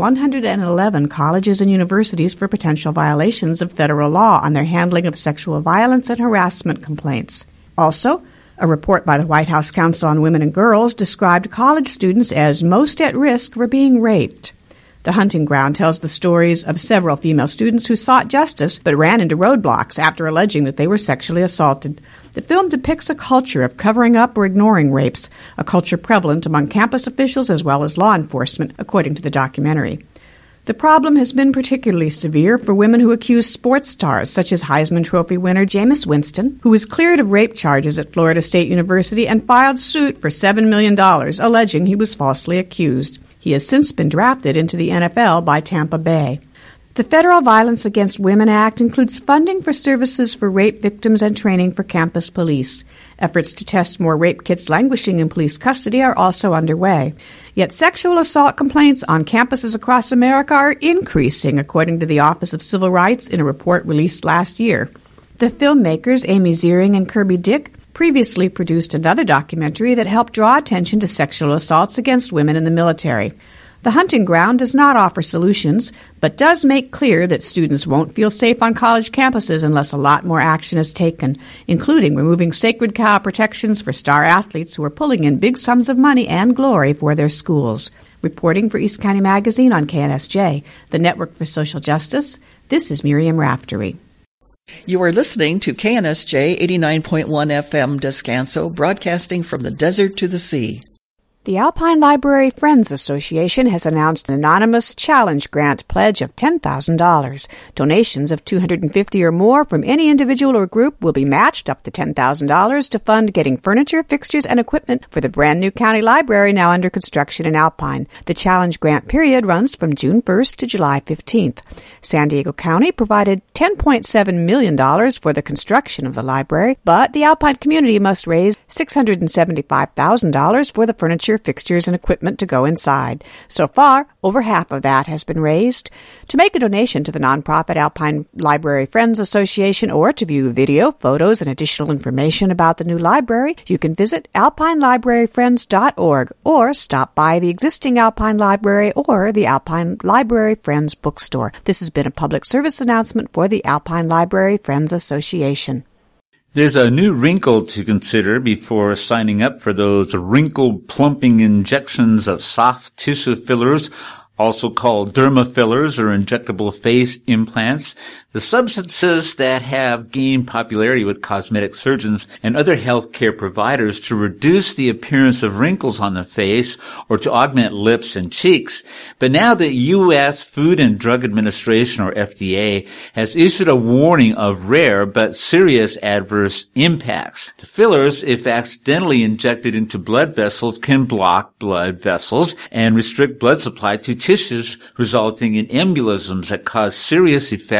111 colleges and universities for potential violations of federal law on their handling of sexual violence and harassment complaints. Also, a report by the White House Council on Women and Girls described college students as most at risk for being raped. The Hunting Ground tells the stories of several female students who sought justice but ran into roadblocks after alleging that they were sexually assaulted. The film depicts a culture of covering up or ignoring rapes, a culture prevalent among campus officials as well as law enforcement, according to the documentary. The problem has been particularly severe for women who accuse sports stars, such as Heisman Trophy winner Jameis Winston, who was cleared of rape charges at Florida State University and filed suit for $7 million, alleging he was falsely accused. He has since been drafted into the NFL by Tampa Bay. The Federal Violence Against Women Act includes funding for services for rape victims and training for campus police. Efforts to test more rape kits languishing in police custody are also underway. Yet sexual assault complaints on campuses across America are increasing, according to the Office of Civil Rights in a report released last year. The filmmakers Amy Ziering and Kirby Dick previously produced another documentary that helped draw attention to sexual assaults against women in the military. The Hunting Ground does not offer solutions, but does make clear that students won't feel safe on college campuses unless a lot more action is taken, including removing sacred cow protections for star athletes who are pulling in big sums of money and glory for their schools. Reporting for East County Magazine on KNSJ, the Network for Social Justice, this is Miriam Raftery. You are listening to KNSJ 89.1 FM Descanso, broadcasting from the desert to the sea. The Alpine Library Friends Association has announced an anonymous challenge grant pledge of $10,000. Donations of $250 or more from any individual or group will be matched up to $10,000 to fund getting furniture, fixtures, and equipment for the brand new county library now under construction in Alpine. The challenge grant period runs from June 1st to July 15th. San Diego County provided $10.7 million for the construction of the library, but the Alpine community must raise $675,000 for the furniture, fixtures, and equipment to go inside. So far, over half of that has been raised. To make a donation to the nonprofit Alpine Library Friends Association or to view video, photos, and additional information about the new library, you can visit alpinelibraryfriends.org or stop by the existing Alpine Library or the Alpine Library Friends bookstore. This has been a public service announcement for the Alpine Library Friends Association. There's a new wrinkle to consider before signing up for those wrinkle-plumping injections of soft tissue fillers, also called derma fillers or injectable face implants. The substances that have gained popularity with cosmetic surgeons and other healthcare providers to reduce the appearance of wrinkles on the face or to augment lips and cheeks. But now the U.S. Food and Drug Administration, or FDA, has issued a warning of rare but serious adverse impacts. The fillers, if accidentally injected into blood vessels, can block blood vessels and restrict blood supply to tissues, resulting in embolisms that cause serious effects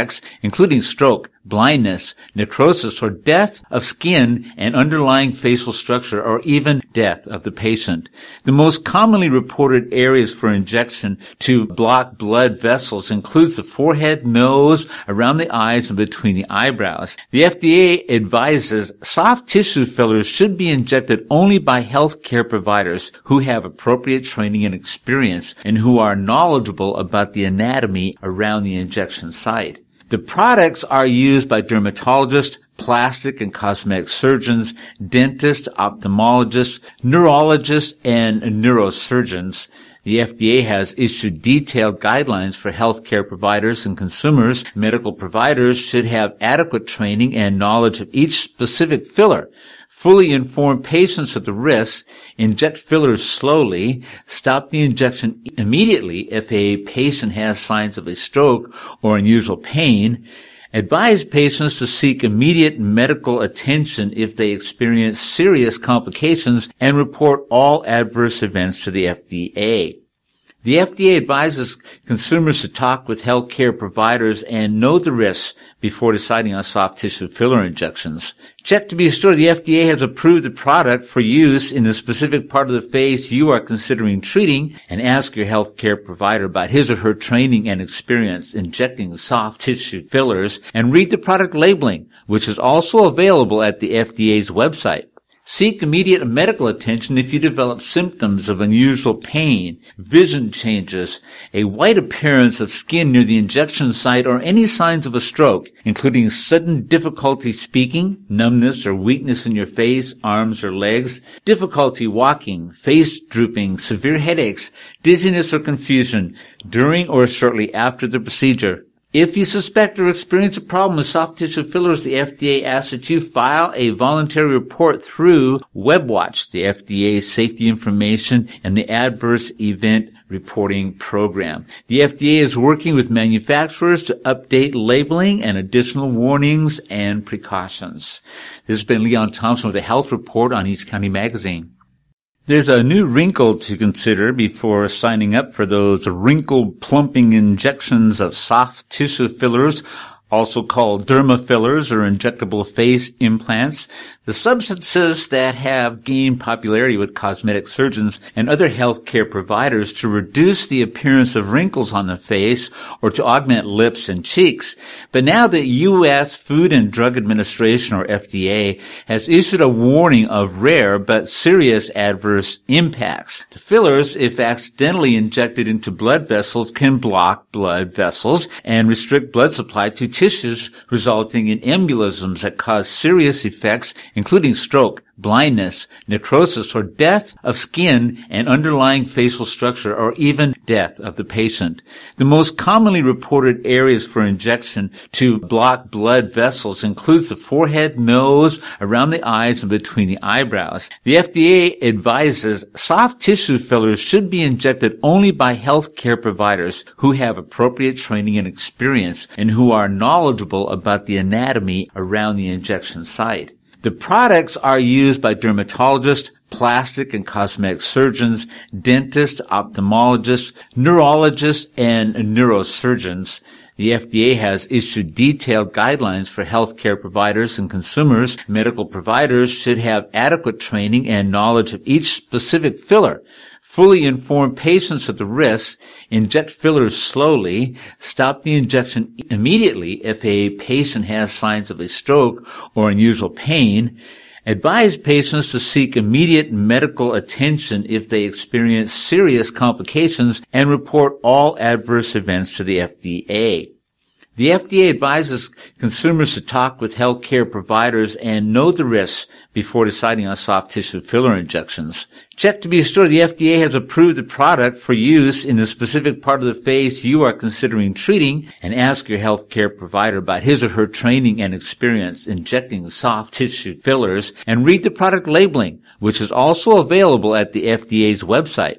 including stroke, blindness, necrosis, or death of skin and underlying facial structure, or even death of the patient. The most commonly reported areas for injection to block blood vessels includes the forehead, nose, around the eyes, and between the eyebrows. The FDA advises soft tissue fillers should be injected only by healthcare providers who have appropriate training and experience and who are knowledgeable about the anatomy around the injection site. The products are used by dermatologists, plastic and cosmetic surgeons, dentists, ophthalmologists, neurologists, and neurosurgeons. The FDA has issued detailed guidelines for healthcare providers and consumers. Medical providers should have adequate training and knowledge of each specific filler. Fully inform patients of the risks, inject fillers slowly, stop the injection immediately if a patient has signs of a stroke or unusual pain, advise patients to seek immediate medical attention if they experience serious complications, and report all adverse events to the FDA. The FDA advises consumers to talk with healthcare providers and know the risks before deciding on soft tissue filler injections. Check to be sure the FDA has approved the product for use in the specific part of the face you are considering treating, and ask your healthcare provider about his or her training and experience injecting soft tissue fillers, and read the product labeling, which is also available at the FDA's website. Seek immediate medical attention if you develop symptoms of unusual pain, vision changes, a white appearance of skin near the injection site, or any signs of a stroke, including sudden difficulty speaking, numbness or weakness in your face, arms, or legs, difficulty walking, face drooping, severe headaches, dizziness or confusion during or shortly after the procedure. If you suspect or experience a problem with soft tissue fillers, the FDA asks that you file a voluntary report through WebWatch, the FDA's safety information and the adverse event reporting program. The FDA is working with manufacturers to update labeling and additional warnings and precautions. This has been Leon Thompson with a health report on East County Magazine. There's a new wrinkle to consider before signing up for those wrinkle-plumping injections of soft tissue fillers, also called derma fillers or injectable face implants. The substances that have gained popularity with cosmetic surgeons and other healthcare providers to reduce the appearance of wrinkles on the face or to augment lips and cheeks. But now the U.S. Food and Drug Administration, or FDA, has issued a warning of rare but serious adverse impacts. The fillers, if accidentally injected into blood vessels, can block blood vessels and restrict blood supply to tissues, resulting in embolisms that cause serious effects, including stroke, blindness, necrosis, or death of skin and underlying facial structure, or even death of the patient. The most commonly reported areas for injection to block blood vessels includes the forehead, nose, around the eyes, and between the eyebrows. The FDA advises soft tissue fillers should be injected only by healthcare providers who have appropriate training and experience and who are knowledgeable about the anatomy around the injection site. The products are used by dermatologists, plastic and cosmetic surgeons, dentists, ophthalmologists, neurologists, and neurosurgeons. The FDA has issued detailed guidelines for healthcare providers and consumers. Medical providers should have adequate training and knowledge of each specific filler. Fully inform patients of the risks, inject fillers slowly, stop the injection immediately if a patient has signs of a stroke or unusual pain, advise patients to seek immediate medical attention if they experience serious complications, and report all adverse events to the FDA. The FDA advises consumers to talk with healthcare providers and know the risks before deciding on soft tissue filler injections. Check to be sure the FDA has approved the product for use in the specific part of the face you are considering treating, and ask your healthcare provider about his or her training and experience injecting soft tissue fillers, and read the product labeling, which is also available at the FDA's website.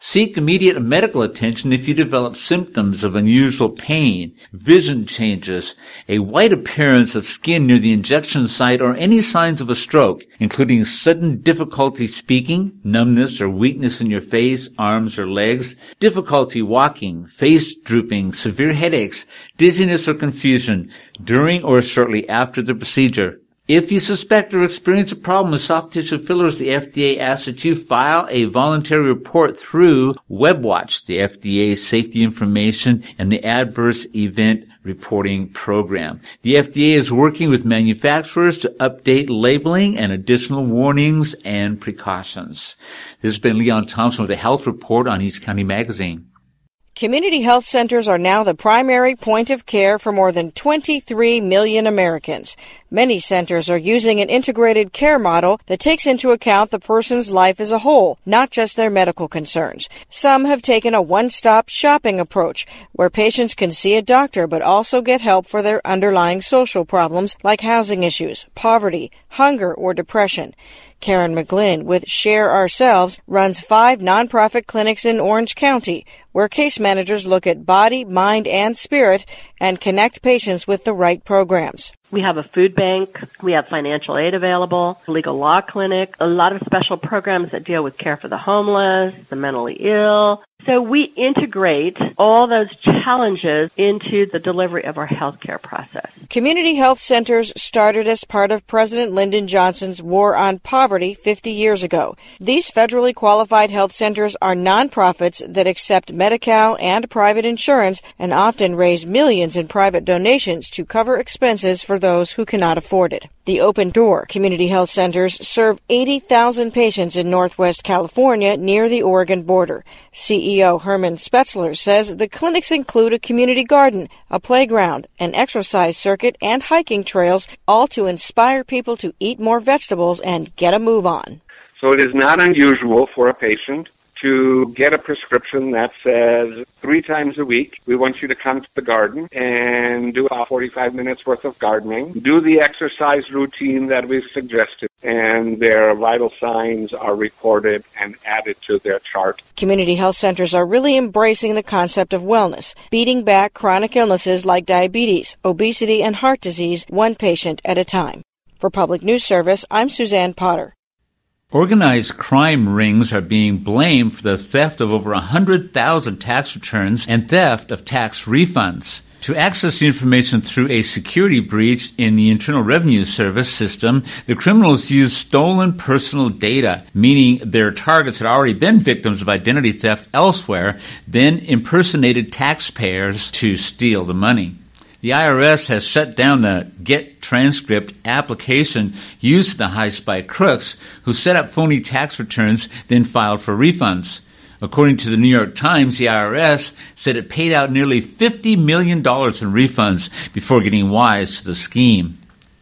Seek immediate medical attention if you develop symptoms of unusual pain, vision changes, a white appearance of skin near the injection site, or any signs of a stroke, including sudden difficulty speaking, numbness or weakness in your face, arms, or legs, difficulty walking, face drooping, severe headaches, dizziness or confusion during or shortly after the procedure. If you suspect or experience a problem with soft tissue fillers, the FDA asks that you file a voluntary report through WebWatch, the FDA's safety information and the adverse event reporting program. The FDA is working with manufacturers to update labeling and additional warnings and precautions. This has been Leon Thompson with a health report on East County Magazine. Community health centers are now the primary point of care for more than 23 million Americans. Many centers are using an integrated care model that takes into account the person's life as a whole, not just their medical concerns. Some have taken a one-stop shopping approach, where patients can see a doctor but also get help for their underlying social problems like housing issues, poverty, hunger, or depression. Karen McGlynn with Share Ourselves runs 5 nonprofit clinics in Orange County, where case managers look at body, mind, and spirit and connect patients with the right programs. We have a food bank. We have financial aid available, a legal law clinic, a lot of special programs that deal with care for the homeless, the mentally ill. So we integrate all those challenges into the delivery of our healthcare process. Community health centers started as part of President Lyndon Johnson's War on Poverty 50 years ago. These federally qualified health centers are nonprofits that accept Medi-Cal and private insurance and often raise millions in private donations to cover expenses for those who cannot afford it. The Open Door Community Health Centers serve 80,000 patients in Northwest California near the Oregon border. CEO Herman Spetzler says the clinics include a community garden, a playground, an exercise circuit, and hiking trails, all to inspire people to eat more vegetables and get a move on. So it is not unusual for a patient to get a prescription that says 3 times a week, we want you to come to the garden and do about 45 minutes worth of gardening, do the exercise routine that we've suggested, and their vital signs are recorded and added to their chart. Community health centers are really embracing the concept of wellness, beating back chronic illnesses like diabetes, obesity, and heart disease, one patient at a time. For Public News Service, I'm Suzanne Potter. Organized crime rings are being blamed for the theft of over 100,000 tax returns and theft of tax refunds. To access the information through a security breach in the Internal Revenue Service system, the criminals used stolen personal data, meaning their targets had already been victims of identity theft elsewhere, then impersonated taxpayers to steal the money. The IRS has shut down the Get Transcript application used in the heist by crooks who set up phony tax returns, then filed for refunds. According to the New York Times, the IRS said it paid out nearly $50 million in refunds before getting wise to the scheme.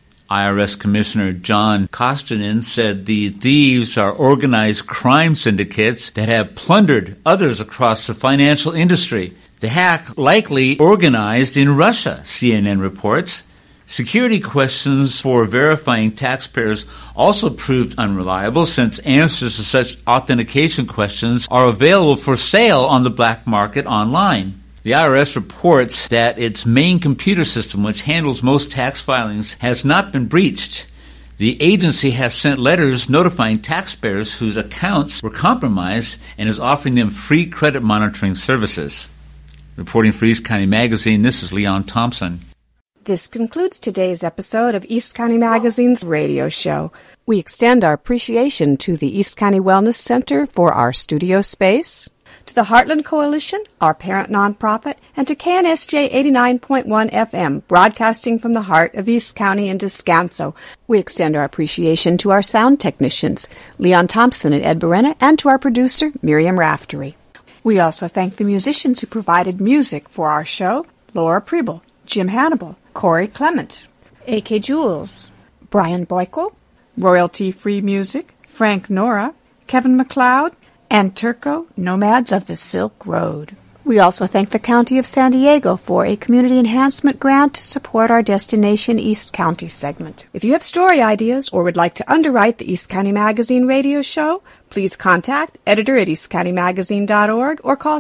IRS Commissioner John Koskinen said the thieves are organized crime syndicates that have plundered others across the financial industry. The hack likely organized in Russia, CNN reports. Security questions for verifying taxpayers also proved unreliable since answers to such authentication questions are available for sale on the black market online. The IRS reports that its main computer system, which handles most tax filings, has not been breached. The agency has sent letters notifying taxpayers whose accounts were compromised and is offering them free credit monitoring services. Reporting for East County Magazine, this is Leon Thompson. This concludes today's episode of East County Magazine's radio show. We extend our appreciation to the East County Wellness Center for our studio space, to the Heartland Coalition, our parent nonprofit, and to KNSJ 89.1 FM, broadcasting from the heart of East County in Descanso. We extend our appreciation to our sound technicians, Leon Thompson and Ed Berena, and to our producer, Miriam Raftery. We also thank the musicians who provided music for our show, Laura Preble, Jim Hannibal, Corey Clement, A.K. Jules, Brian Boyko, Royalty-Free Music, Frank Nora, Kevin McLeod, and Turco, Nomads of the Silk Road. We also thank the County of San Diego for a community enhancement grant to support our Destination East County segment. If you have story ideas or would like to underwrite the East County Magazine radio show, Please contact editor at eastcountymagazine.org or call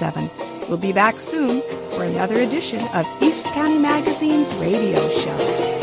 619-698-7617. We'll be back soon for another edition of East County Magazine's radio show.